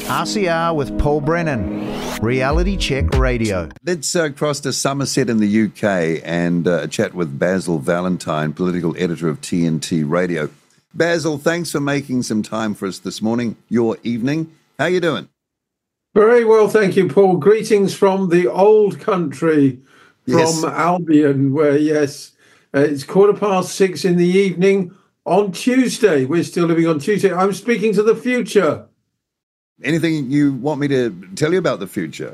RCR with Paul Brennan, Reality Check Radio. Let's cross to Somerset in the UK and chat with Basil Valentine, political editor of TNT Radio. Basil, thanks for making some time for us this morning, your evening. How you doing? Very well, thank you, Paul. Greetings from the old country, from Albion, where, it's 6:15 in the evening on Tuesday. We're still living on Tuesday. I'm speaking to the future. Anything you want me to tell you about the future?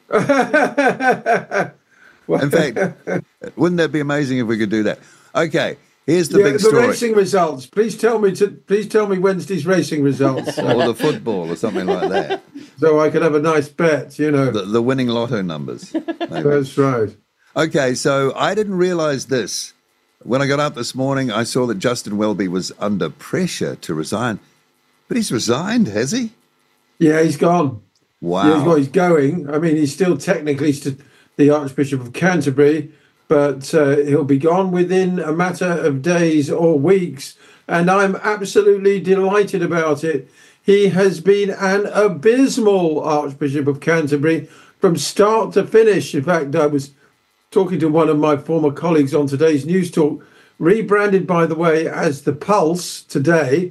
In fact, wouldn't that be amazing if we could do that? Okay, here's the big story. The racing results. Please tell me Wednesday's racing results. Or the football or something like that. So I could have a nice bet, you know. The winning lotto numbers. Maybe. That's right. Okay, so I didn't realise this. When I got up this morning, I saw that Justin Welby was under pressure to resign. But he's resigned, has he? Yeah, he's gone. Wow. Yeah, he's going. I mean, he's still technically the Archbishop of Canterbury, but he'll be gone within a matter of days or weeks. And I'm absolutely delighted about it. He has been an abysmal Archbishop of Canterbury from start to finish. In fact, I was talking to one of my former colleagues on today's News Talk, rebranded, by the way, as The Pulse today,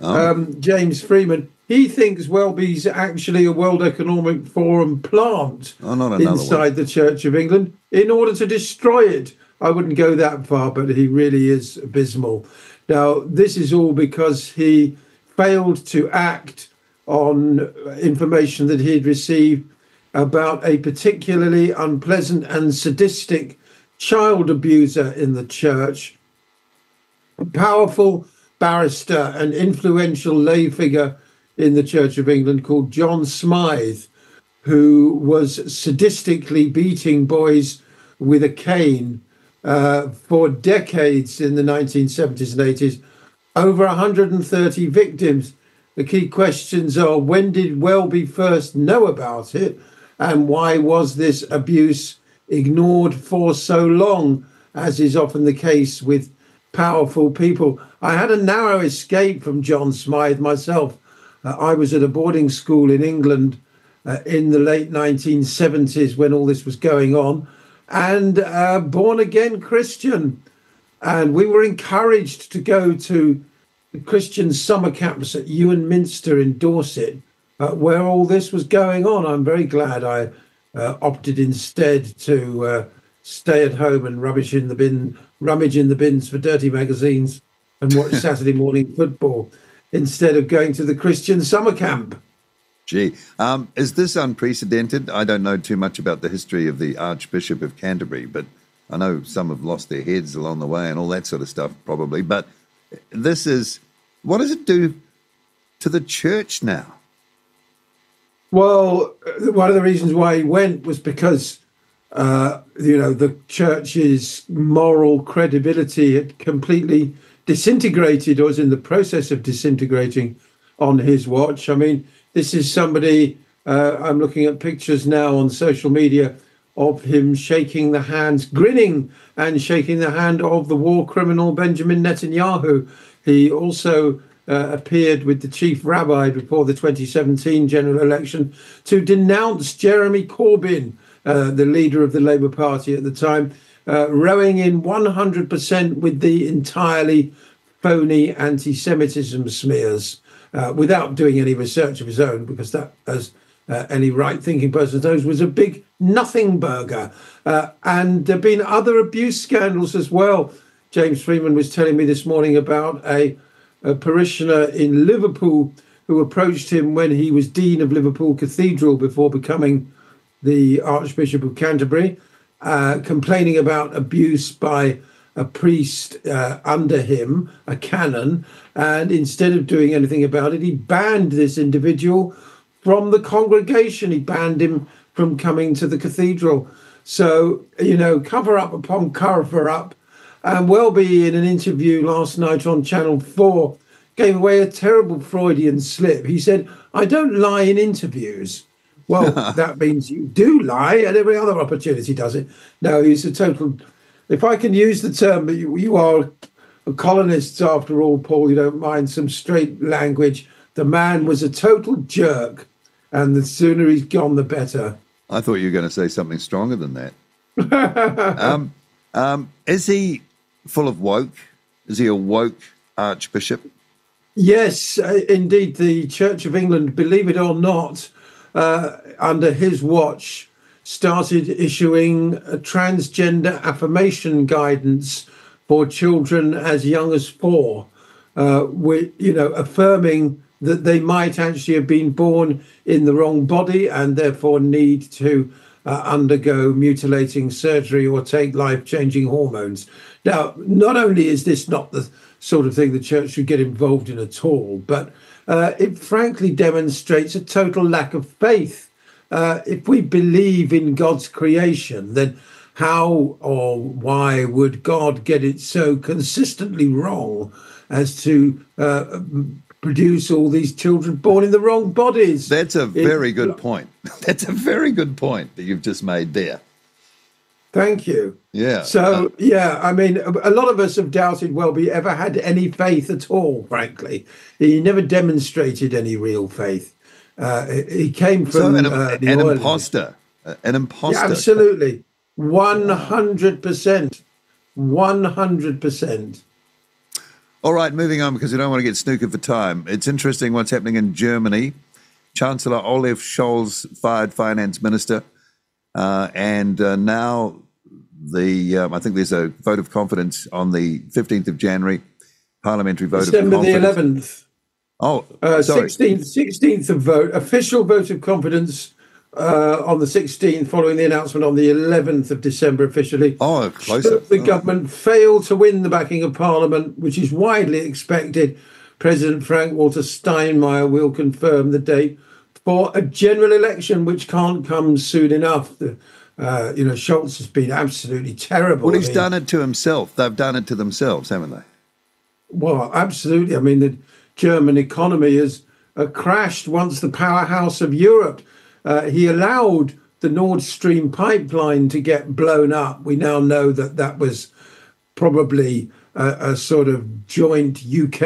James Freeman. He thinks Welby's actually a World Economic Forum plant inside the Church of England in order to destroy it. I wouldn't go that far, but he really is abysmal. Now, this is all because he failed to act on information that he'd received about a particularly unpleasant and sadistic child abuser in the church. A powerful barrister and influential lay figure in the Church of England called John Smythe, who was sadistically beating boys with a cane for decades in the 1970s and 80s. Over 130 victims. The key questions are, when did Welby first know about it? And why was this abuse ignored for so long, as is often the case with powerful people? I had a narrow escape from John Smythe myself. I was at a boarding school in England in the late 1970s when all this was going on, and born-again Christian. And we were encouraged to go to the Christian summer camps at Ewan Minster in Dorset, where all this was going on. I'm very glad I opted instead to stay at home and rummage in the bins for dirty magazines and watch Saturday morning football, instead of going to the Christian summer camp. Gee, is this unprecedented? I don't know too much about the history of the Archbishop of Canterbury, but I know some have lost their heads along the way and all that sort of stuff probably. But what does it do to the church now? Well, one of the reasons why he went was because, the church's moral credibility had completely disintegrated, or was in the process of disintegrating on his watch. I mean, this is somebody, I'm looking at pictures now on social media of him grinning and shaking the hand of the war criminal Benjamin Netanyahu. He also appeared with the chief rabbi before the 2017 general election to denounce Jeremy Corbyn, the leader of the Labour Party at the time, rowing in 100% with the entirely phony anti-Semitism smears, without doing any research of his own, because that, as any right-thinking person knows, was a big nothing burger. And there have been other abuse scandals as well. James Freeman was telling me this morning about a parishioner in Liverpool who approached him when he was Dean of Liverpool Cathedral before becoming the Archbishop of Canterbury, complaining about abuse by a priest under him, a canon, and instead of doing anything about it, he banned this individual from the congregation. He banned him from coming to the cathedral. So, cover up upon cover up. And Welby, in an interview last night on Channel 4, gave away a terrible Freudian slip. He said, "I don't lie in interviews." Well, that means you do lie at every other opportunity, does it? No, he's a total... If I can use the term, but you are a colonist after all, Paul, you don't mind some straight language. The man was a total jerk and the sooner he's gone, the better. I thought you were going to say something stronger than that. Is he full of woke? Is he a woke archbishop? Yes, indeed. The Church of England, believe it or not, under his watch, started issuing a transgender affirmation guidance for children as young as 4, affirming that they might actually have been born in the wrong body and therefore need to undergo mutilating surgery or take life-changing hormones. Now, not only is this not the sort of thing the church should get involved in at all, but it frankly demonstrates a total lack of faith. If we believe in God's creation, then how or why would God get it so consistently wrong as to produce all these children born in the wrong bodies? That's a very good point. That's a very good point that you've just made there. Thank you. Yeah. So, I mean, a lot of us have doubted Welby ever had any faith at all, frankly. He never demonstrated any real faith. He came from an imposter. An imposter. Yeah, absolutely. 100%. 100%. All right, moving on because we don't want to get snookered for time. It's interesting what's happening in Germany. Chancellor Olaf Scholz fired finance minister. And now I think there's a vote of confidence on the 15th of January, parliamentary vote December of confidence. December the 11th. Oh, sorry. 16th of vote, official vote of confidence on the 16th, following the announcement on the 11th of December officially. Oh, closer. The government failed to win the backing of Parliament, which is widely expected. President Frank-Walter Steinmeier will confirm the date for a general election, which can't come soon enough. Scholz has been absolutely terrible. Well, he's done it to himself. They've done it to themselves, haven't they? Well, absolutely. I mean, the German economy has crashed once the powerhouse of Europe. He allowed the Nord Stream pipeline to get blown up. We now know that was probably a sort of joint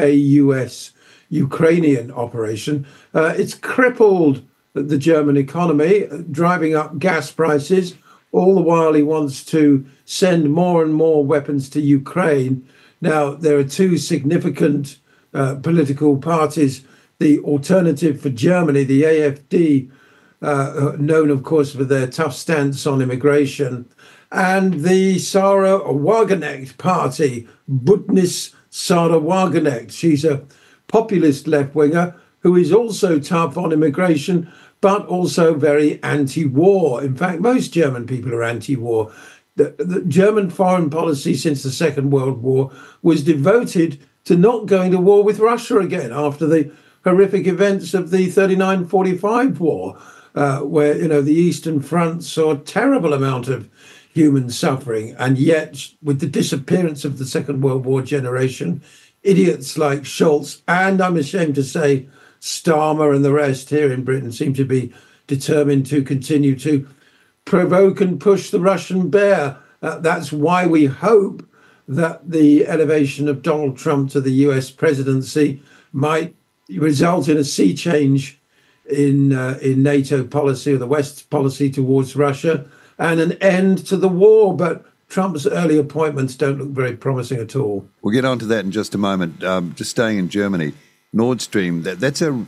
UK-US Ukrainian operation. It's crippled the German economy, driving up gas prices. All the while he wants to send more and more weapons to Ukraine. Now, there are two significant political parties, the Alternative for Germany, the AfD, known, of course, for their tough stance on immigration, and the Sarah Wagenknecht party, Bündnis Sarah Wagenknecht. She's a populist left-winger who is also tough on immigration, but also very anti-war. In fact, most German people are anti-war. The German foreign policy since the Second World War was devoted to not going to war with Russia again after the horrific events of the 39-45 war, where, the Eastern Front saw a terrible amount of human suffering. And yet, with the disappearance of the Second World War generation, idiots like Scholz, and I'm ashamed to say Starmer and the rest here in Britain, seem to be determined to continue to provoke and push the Russian bear. That's why we hope that the elevation of Donald Trump to the US presidency might result in a sea change in NATO policy, or the West's policy towards Russia, and an end to the war. But Trump's early appointments don't look very promising at all. We'll get on to that in just a moment. Just staying in Germany, Nord Stream, that's a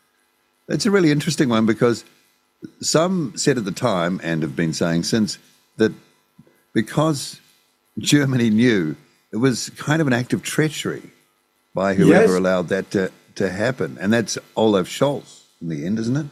really interesting one, because some said at the time, and have been saying since, that because Germany knew, it was kind of an act of treachery by whoever allowed that to happen. And that's Olaf Scholz in the end, isn't it?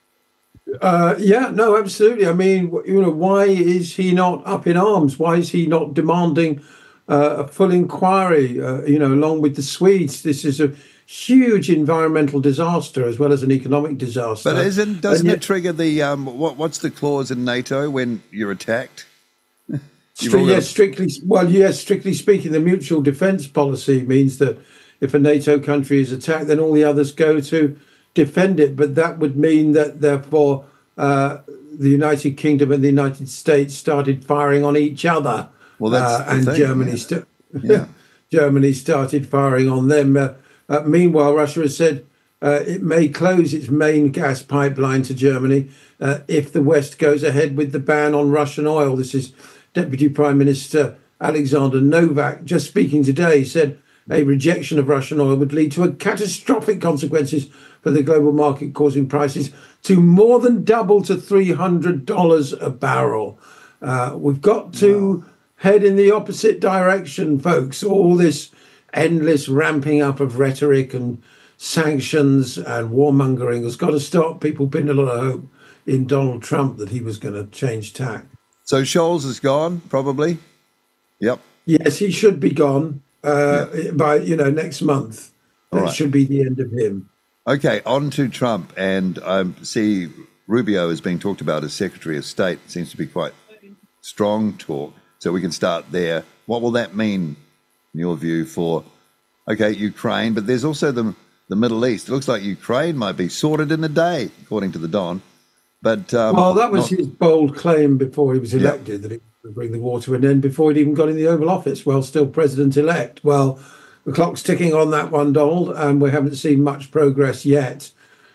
No, absolutely. I mean, why is he not up in arms? Why is he not demanding a full inquiry, along with the Swedes? This is a huge environmental disaster as well as an economic disaster. But doesn't it trigger the, what's the clause in NATO when you're attacked? Strictly speaking, the mutual defence policy means that if a NATO country is attacked, then all the others go to defend it. But that would mean that, therefore, the United Kingdom and the United States started firing on each other. Well, that's and thing, Germany started firing on them. Meanwhile, Russia has said It may close its main gas pipeline to Germany if the West goes ahead with the ban on Russian oil. This is Deputy Prime Minister Alexander Novak just speaking today, said a rejection of Russian oil would lead to catastrophic consequences for the global market, causing prices to more than double to $300 a barrel. We've got to head in the opposite direction, folks. All this endless ramping up of rhetoric and sanctions and warmongering has got to stop. People pinned a lot of hope in Donald Trump that he was going to change tack. So Scholz is gone, probably? Yep. Yes, he should be gone by, next month. That should be the end of him. Okay, on to Trump. And I see Rubio is being talked about as Secretary of State. It seems to be quite strong talk. So we can start there. What will that mean, in your view, for, Ukraine? But there's also the Middle East. It looks like Ukraine might be sorted in a day, according to the Don. But that was his bold claim before he was elected, that it would bring the war to an end before he'd even got in the Oval Office, still president-elect. Well, the clock's ticking on that one, Donald, and we haven't seen much progress yet.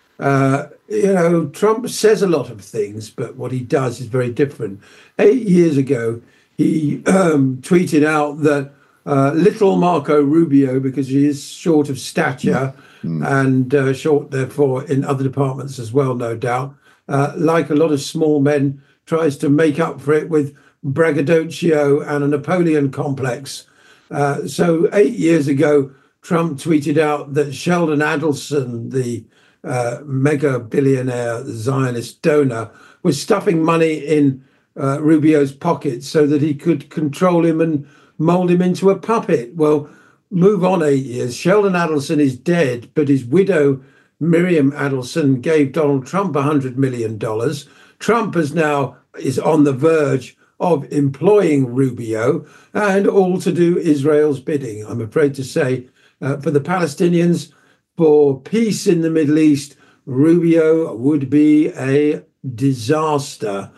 Trump says a lot of things, but what he does is very different. 8 years ago, he tweeted out that little Marco Rubio, because he is short of stature and short, therefore, in other departments as well, no doubt, like a lot of small men, tries to make up for it with braggadocio and a Napoleon complex. So 8 years ago, Trump tweeted out that Sheldon Adelson, the mega billionaire Zionist donor, was stuffing money in Rubio's pockets so that he could control him and mold him into a puppet. Well, move on 8 years. Sheldon Adelson is dead, but his widow, Miriam Adelson, gave Donald Trump $100 million. Trump is on the verge of employing Rubio, and all to do Israel's bidding. I'm afraid to say, for the Palestinians, for peace in the Middle East, Rubio would be a disaster.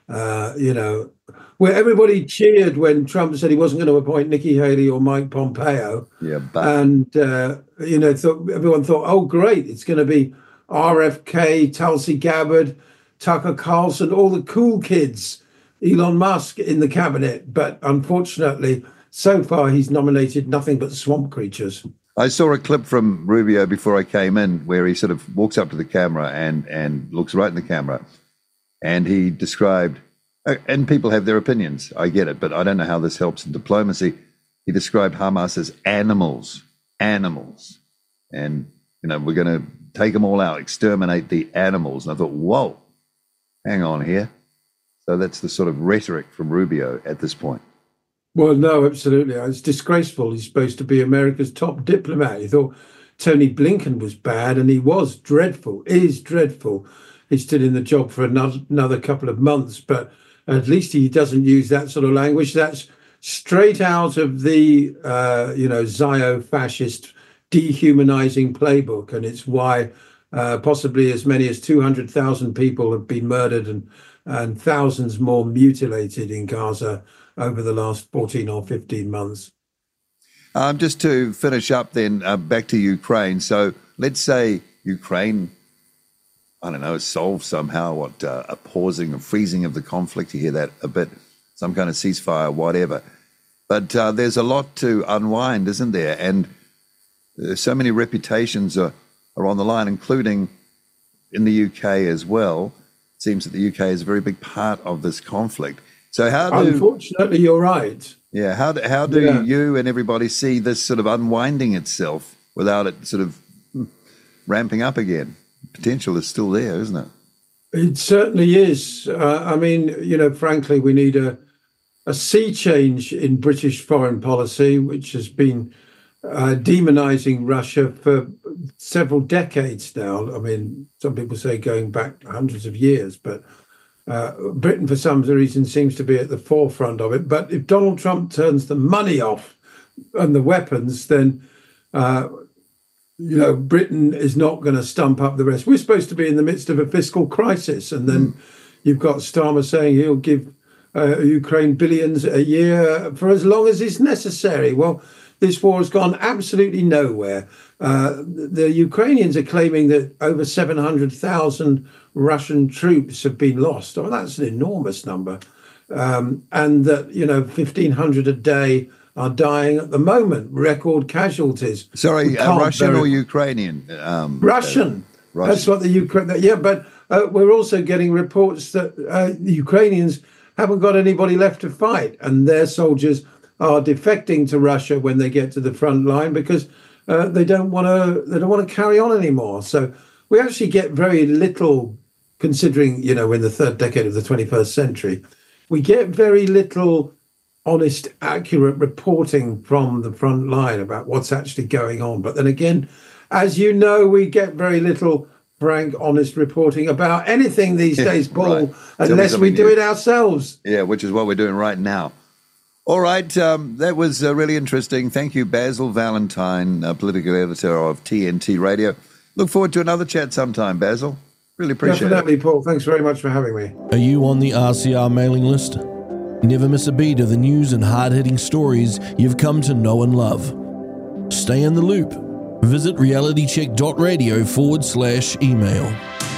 Where everybody cheered when Trump said he wasn't going to appoint Nikki Haley or Mike Pompeo. Everyone thought, oh, great, it's going to be RFK, Tulsi Gabbard, Tucker Carlson, all the cool kids, Elon Musk in the cabinet. But unfortunately, so far, he's nominated nothing but swamp creatures. I saw a clip from Rubio before I came in where he sort of walks up to the camera and looks right in the camera. And he described, and people have their opinions, I get it, but I don't know how this helps in diplomacy. He described Hamas as animals. And, we're going to take them all out, exterminate the animals. And I thought, whoa, hang on here. So that's the sort of rhetoric from Rubio at this point. Well, no, absolutely. It's disgraceful. He's supposed to be America's top diplomat. He thought Tony Blinken was bad, and he was dreadful, is dreadful. He's still in the job for another couple of months, but at least he doesn't use that sort of language. That's straight out of the, Zio-fascist dehumanizing playbook. And it's why possibly as many as 200,000 people have been murdered and thousands more mutilated in Gaza over the last 14 or 15 months. Just to finish up then, back to Ukraine. So let's say Ukraine, I don't know, solve somehow a pausing or freezing of the conflict. You hear that a bit, some kind of ceasefire, whatever. But there's a lot to unwind, isn't there? And so many reputations are on the line, including in the UK as well. It seems that the UK is a very big part of this conflict. So unfortunately, you're right. Yeah, how do you and everybody see this sort of unwinding itself without it sort of ramping up again? Potential is still there, isn't it? It certainly is. Frankly, we need a sea change in British foreign policy, which has been demonizing Russia for several decades now. I mean, some people say going back hundreds of years, but Britain, for some reason, seems to be at the forefront of it. But if Donald Trump turns the money off and the weapons, then Britain is not going to stump up the rest. We're supposed to be in the midst of a fiscal crisis. And then you've got Starmer saying he'll give Ukraine billions a year for as long as is necessary. Well, this war has gone absolutely nowhere. The Ukrainians are claiming that over 700,000 Russian troops have been lost. Oh, that's an enormous number. And that, 1,500 a day are dying at the moment, record casualties. Sorry, Russian or Ukrainian? Russian. That's what the Ukraine. Yeah, but we're also getting reports that the Ukrainians haven't got anybody left to fight, and their soldiers are defecting to Russia when they get to the front line because they don't want to carry on anymore. So we actually get very little, considering in the third decade of the 21st century, we get very little honest, accurate reporting from the front line about what's actually going on. But then again, as you know, we get very little frank, honest reporting about anything these days, Paul, right. Unless we do it ourselves. Yeah, which is what we're doing right now. All right, that was really interesting. Thank you, Basil Valentine, political editor of TNT Radio. Look forward to another chat sometime, Basil. Really appreciate it. Definitely, Paul. Thanks very much for having me. Are you on the RCR mailing list? Never miss a beat of the news and hard-hitting stories you've come to know and love. Stay in the loop. Visit realitycheck.radio/email.